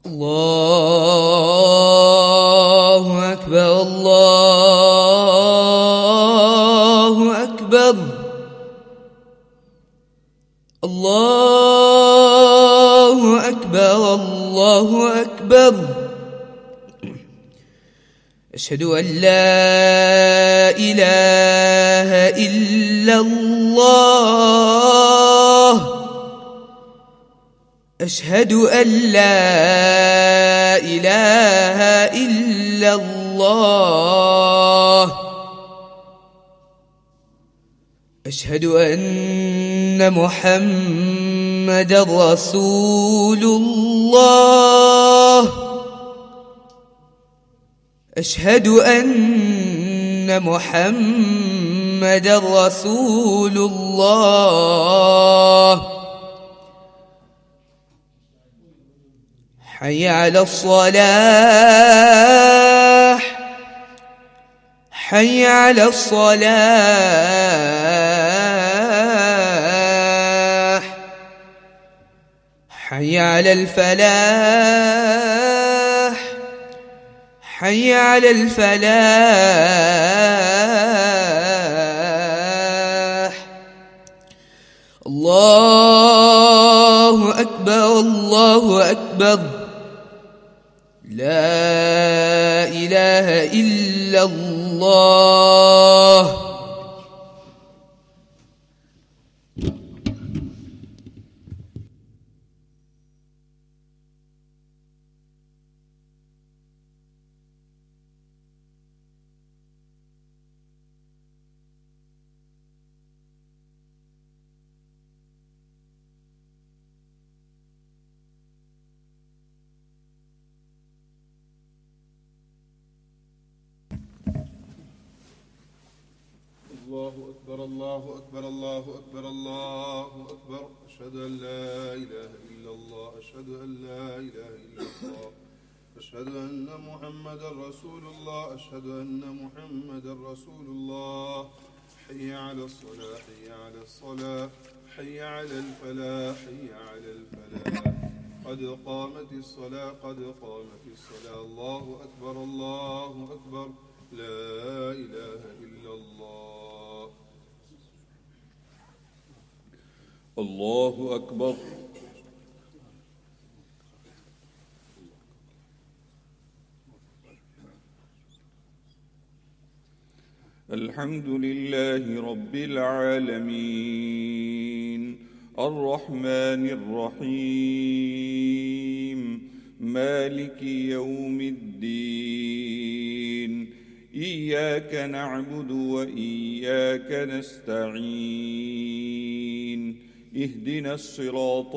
الله أكبر الله أكبر الله أكبر الله أكبر. أشهد أن لا إله إلا الله أشهد أن لا إله إلا الله أشهد أن محمدًا رسول الله أشهد أن محمدًا رسول الله. حي على الصلاة حي على الصلاة حي على الفلاح حي على الفلاح. الله أكبر الله أكبر. لا إله إلا الله. الله أكبر الله أكبر الله أكبر الله أكبر. أشهد أن لا إله إلا الله أشهد أن لا إله إلا الله أشهد أن محمدا رسول الله أشهد أن محمدا رسول الله. حي على الصلاة حي على الصلاة حي على الفلاح حي على الفلاح. قد قامت الصلاة قد قامت الصلاة. الله أكبر الله أكبر. لا إله إلا الله. الله أكبر. الحمد لله رب العالمين الرحمن الرحيم مالك يوم الدين. إياك نعبد وإياك نستعين. اهدنا الصراط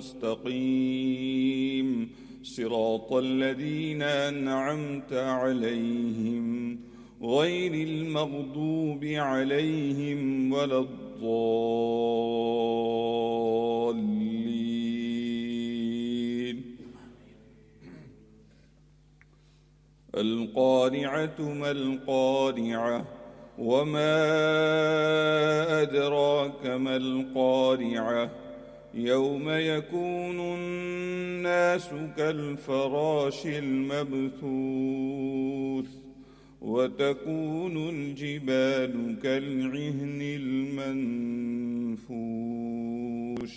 المستقيم صراط الذين أنعمت عليهم غير المغضوب عليهم ولا الضالين. القارعة ما القارعة وما أدراك ما القارعة. يوم يكون الناس كالفراش المبثوث وتكون الجبال كالعهن المنفوش.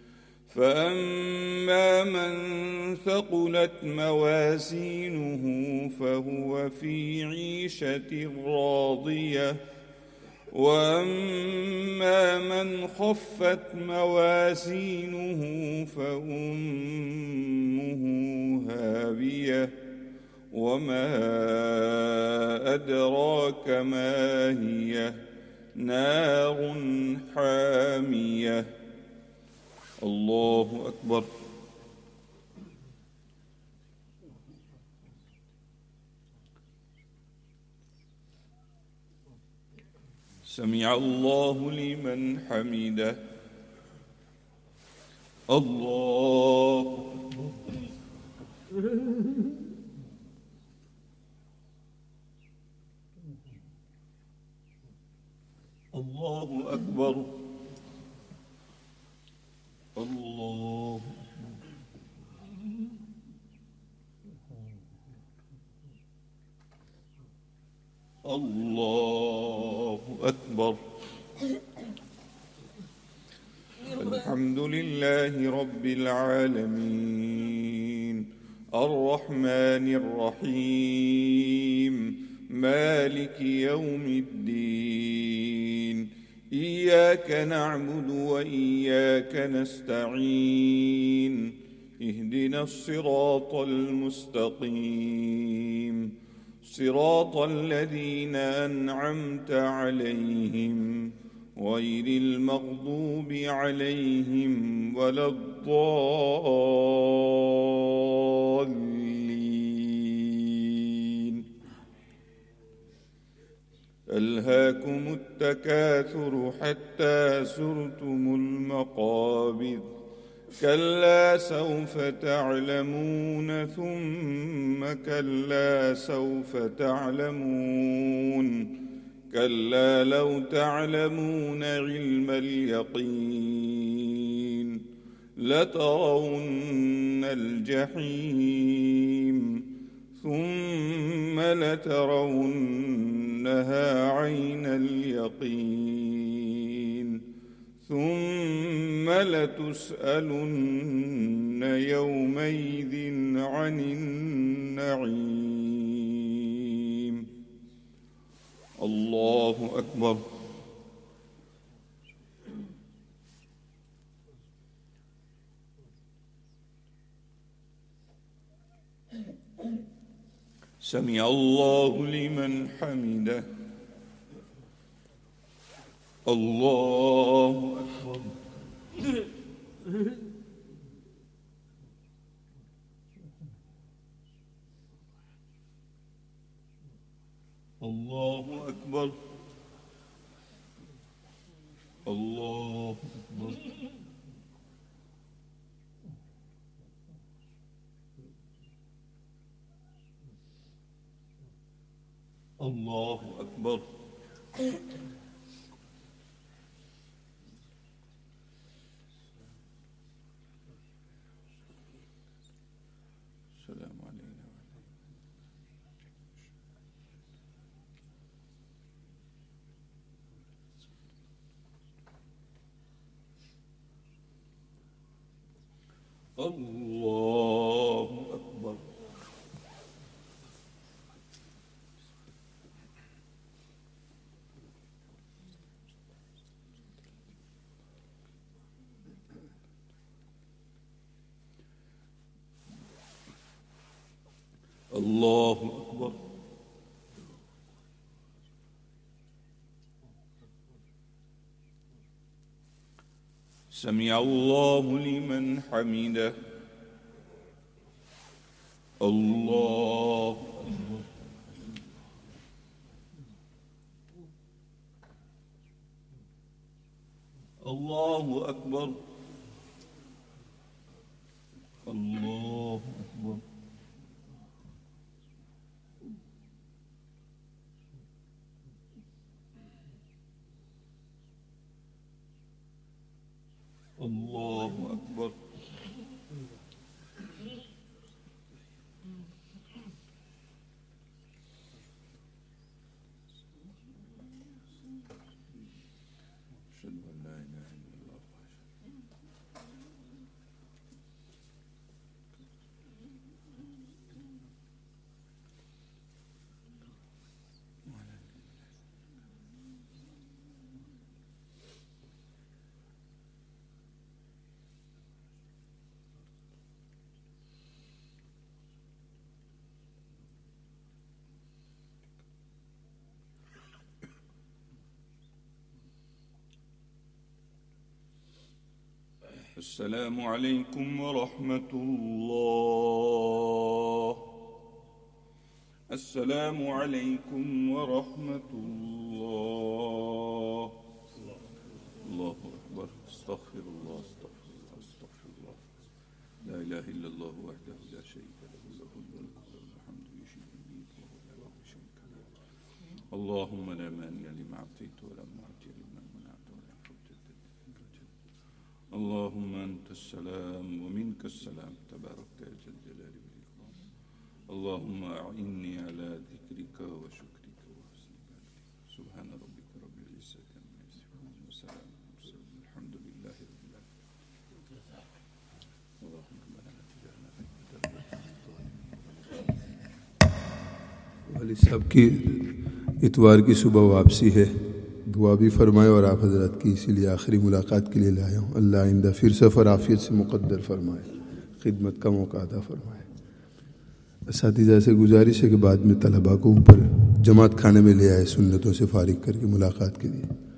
فأما من ثقلت موازينه فهو في عيشة راضية وأما من خفت موازينه فأمه هاوية وما أدراك ما هي نار حامية. الله أكبر. سمع الله لمن حمده. الله الله أكبر. الله الله أكبر. الحمد لله رب العالمين الرحمن الرحيم مالك يوم الدين إياك نعبد وإياك نستعين اهدنا الصراط المستقيم صراط الذين أنعمت عليهم غير المغضوب عليهم ولا الضالين. ألهاكم التكاثر حتى زرتم المقابر كلا سوف تعلمون ثم كلا سوف تعلمون كلا لو تعلمون علم اليقين لترون الجحيم ثم لترونها عين اليقين ثم لتسألن يومئذ عن النعيم. الله أكبر. سمع الله لمن حمده. الله أكبر. الله أكبر. الله أكبر. الله أكبر. السلام علينا. الله أكبر. الله أكبر. سمع الله لمن حمده. الله أكبر. الله أكبر. الله أكبر. الله أكبر. أشهد أن لا إله إلا الله. السلام عليكم ورحمة الله. السلام عليكم ورحمة الله. الله أكبر. استغفر الله استغفر الله استغفر الله. لا إله إلا الله وحده لا شريك له له الملك وله الحمد يحيي ويميت وهو على كل شيء قدير. اللهم لا مانع لما أعطيت ولا معطي لما منعت ولا ينفع ذا الجد. اللهم أنت السلام ومنك السلام تبارك يا ذا الجلال والإكرام. اللهم أعني على ذكرك وشكرك وحسن वालिद साहब की इतवार की सुबह वापसी है, दुआ भी फरमाए और आप हज़रत की इसीलिए आखिरी मुलाकात के लिए लाया हूँ। अल्लाह आइंदा फिर सफ़र आफ़ियत से मुक़द्दर फरमाए, खिदमत का मौका अता फरमाए। असातिज़ा से गुजारिश है कि बाद में तलबा को ऊपर जमात खाने में ले आए, सुन्नतों से फारिग करके मुलाकात के लिए।